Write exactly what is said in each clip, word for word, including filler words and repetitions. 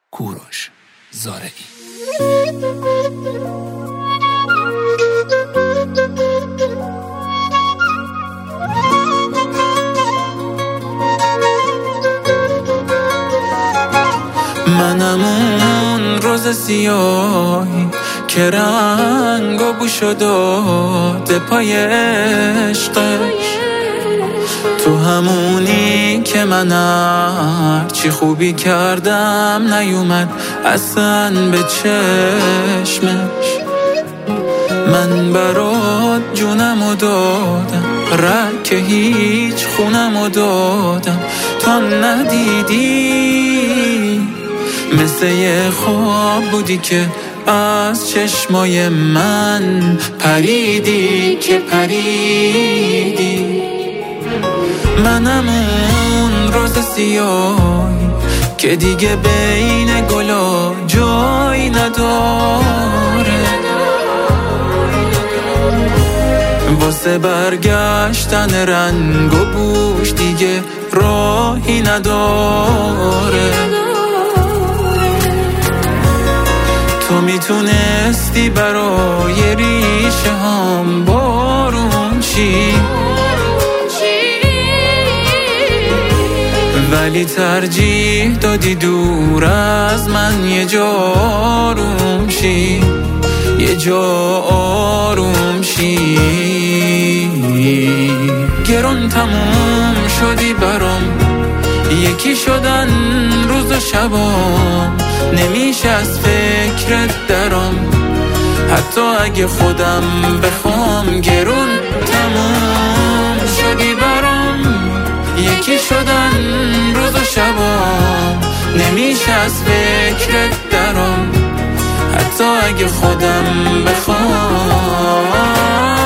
کوروش زارعی. منم اون روز سیاهی که رنگ و بوشو داده پای عشقش، تو همونی که من هرچی خوبی کردم نیومد اصلا به چشمش. من برات جونمو دادم، رک هیچ خونمو دادم، تا ندیدی مثل یه خواب بودی که از چشمای من پریدی که پریدی. منم اون روز سیاهی که دیگه بین گلا جایی نداره، واسه برگشتن رنگ و بوش دیگه راهی نداره. تو میتونستی برای ریشه هم بارون چی، ولی ترجیح دادی دور از من یه جا آروم شی، یه جا آروم شی. گرون تموم شدی برام، یکی شدن روز و شبام، نمیشه از فکرت درام، حتی اگه خودم بخوام. گرون تموم شدی برام، یکی شدن روز و شبام، نمیشه از فکرت درام، حتی اگه خودم بخوام.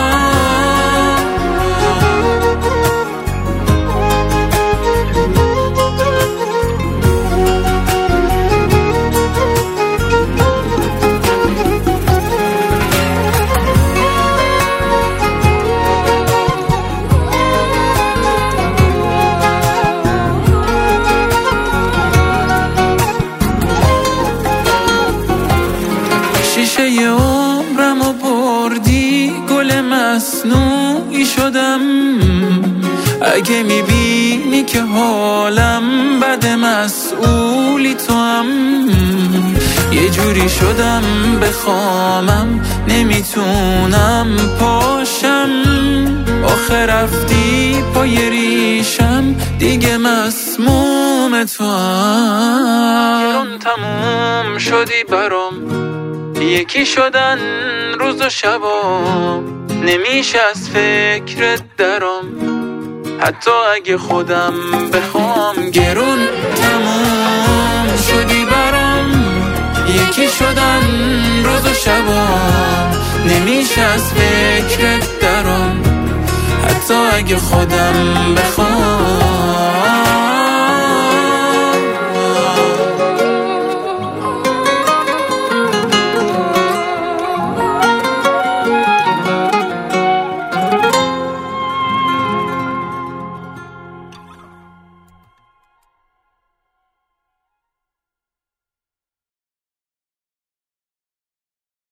شیشه ی عمرمو بردی، گل مصنوعی شدم. اگه میبینی که حالم بده مسئولی تو هم، یه جوری شدم بخوامم نمیتونم پاشم. آخه رفتی پای ریشم، دیگه مسموم تو هم. گرون تموم شدی برام، یکی شدن روز و شبام، نمیشه از فکرت درام، حتی اگه خودم بخوام. گرون تموم شدی برام، یکی شدن روز و شبام، نمیشه از فکرت درام، حتی اگه خودم بخوام.